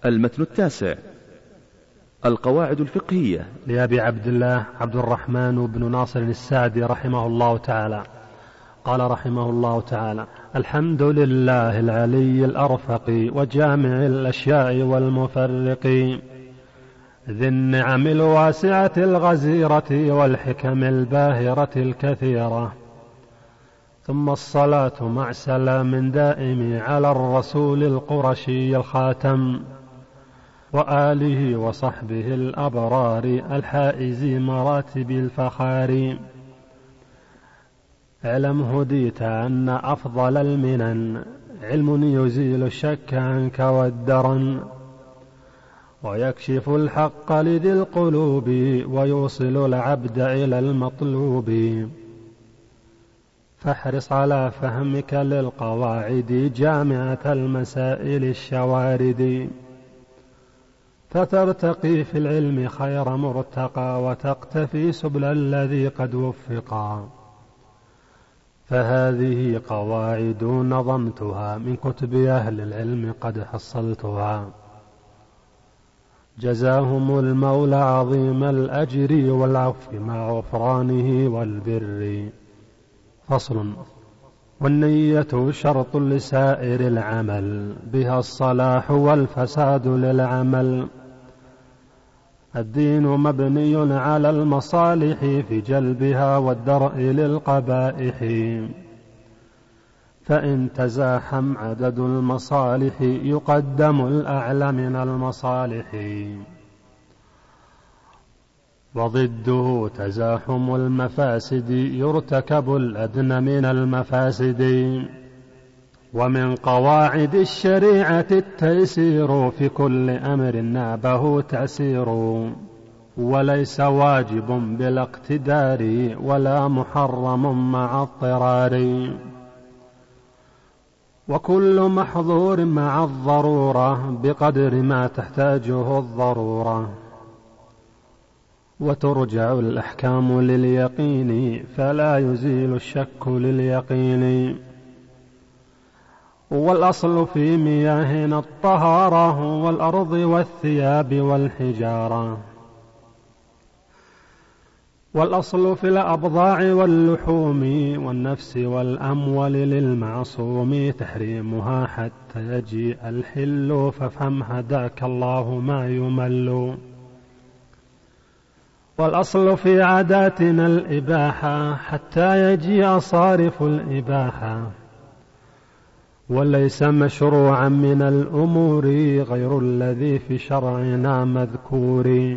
المتن التاسع: القواعد الفقهية، لأبي عبد الله عبد الرحمن بن ناصر السعدي رحمه الله تعالى قال رحمه الله تعالى: الحمد لله العلي الأرفق وجامع الأشياء والمفرق، ذي النعم الواسعة الغزيرة والحكم الباهرة الكثيرة، ثم الصلاة مع سلام دائم على الرسول القرشي الخاتم وآله وصحبه الأبرار الحائز مراتب الفخار. اعلم هديت أن أفضل المنن علم يزيل الشك عنك والدرن، ويكشف الحق لذي القلوب ويوصل العبد إلى المطلوب. فاحرص على فهمك للقواعد جامعة المسائل الشوارد، فترتقي في العلم خير مرتقى وتقتفي سبل الذي قد وفقا. فهذه قواعد نظمتها من كتب أهل العلم قد حصلتها، جزاهم المولى عظيم الأجر والعفو مع غفرانه والبر. فصل: والنية شرط لسائر العمل، بها الصلاح والفساد للعمل. الدين مبني على المصالح في جلبها والدرء للقبائح، فإن تزاحم عدد المصالح يقدم الأعلى من المصالح، وضده تزاحم المفاسد يرتكب الأدنى من المفاسد. ومن قواعد الشريعة التيسير، في كل أمر نابه تأسير، وليس واجب بلا اقتدار ولا محرم مع اضطرار، وكل محظور مع الضرورة بقدر ما تحتاجه الضرورة. وترجع الأحكام لليقين فلا يزيل الشك لليقين. والأصل في مياهنا الطهارة والأرض والثياب والحجارة. والأصل في الأبضاع واللحوم والنفس والأموال للمعصوم تحريمها حتى يجيء الحل، فافهم هداك الله ما يمل. والأصل في عاداتنا الإباحة حتى يجيء صارف الإباحة، وليس مشروعا من الأمور غير الذي في شرعنا مذكور.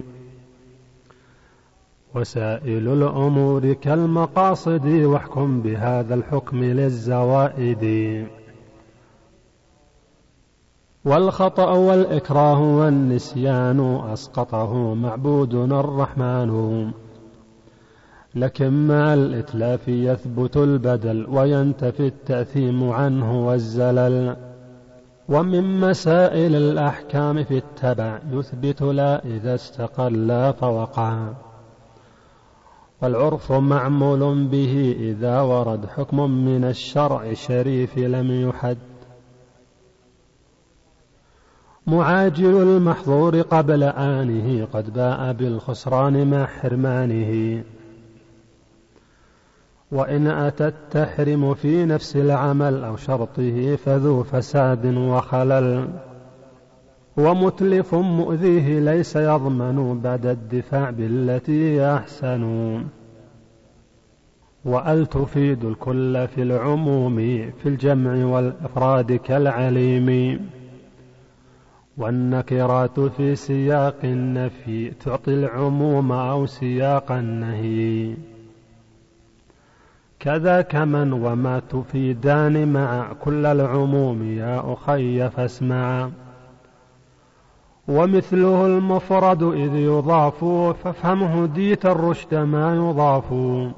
وسائل الأمور كالمقاصد، واحكم بهذا الحكم للزوائد. والخطأ والإكراه والنسيان أسقطه معبودنا الرحمن، لكن مع الإتلاف يثبت البدل وينتفي التأثيم عنه والزلل. ومن مسائل الأحكام في التبع يثبت لا إذا استقل فوقع، والعرف معمول به إذا ورد حكم من الشرع الشريف لم يحد. معاجل المحظور قبل آنه قد باء بالخسران مع حرمانه، وإن أتى التحرم في نفس العمل أو شرطه فذو فساد وخلل. ومتلف مؤذيه ليس يضمن بعد الدفاع بالتي أحسن. وأل تفيد الكل في العموم في الجمع والإفراد كالعليم. والنكرات في سياق النفي تعطي العموم أو سياق النهي، كذاك من وما تفيدان مع كل العموم يا أخي فاسمع. ومثله المفرد إذ يضاف فافهم هديت الرشد ما يضاف.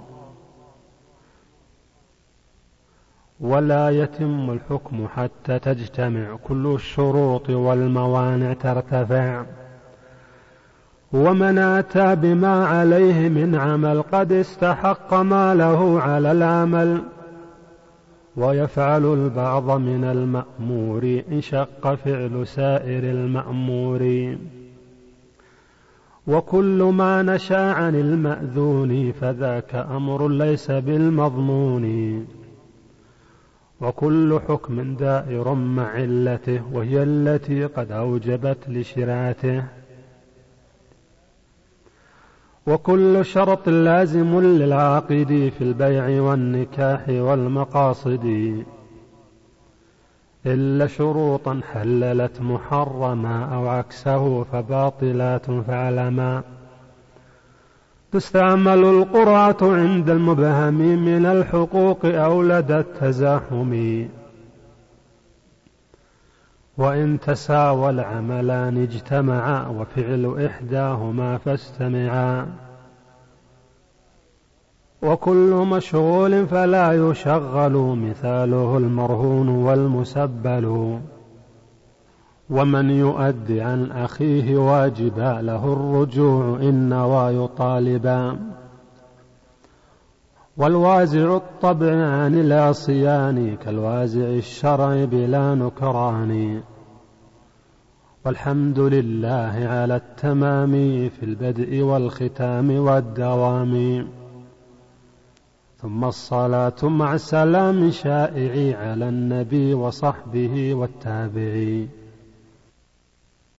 ولا يتم الحكم حتى تجتمع كل الشروط والموانع ترتفع. ومن أتى بما عليه من عمل قد استحق ما له على العمل، ويفعل البعض من المأمور إن شق فعل سائر المأمور. وكل ما نشا عن المأذون فذاك أمر ليس بالمضمون. وكل حكم دائر مع علته وهي التي قد أوجبت لشراته. وكل شرط لازم للعاقد في البيع والنكاح والمقاصد إلا شروطا حللت محرما أو عكسه فباطلات فعلما. تستعمل القرعة عند المبهم من الحقوق أو لدى التزاحم. وإن تساوى العملان اجتمعا وفعل إحداهما فاستمعا. وكل مشغول فلا يشغل مثاله المرهون والمسبل. ومن يؤدي عن أخيه واجبا له الرجوع إن نوى يطالبا. والوازع الطبع عن العصيان كالوازع الشرع بلا نكران. والحمد لله على التمام في البدء والختام والدوام. ثم الصلاة مع السلام شائع على النبي وصحبه والتابعين.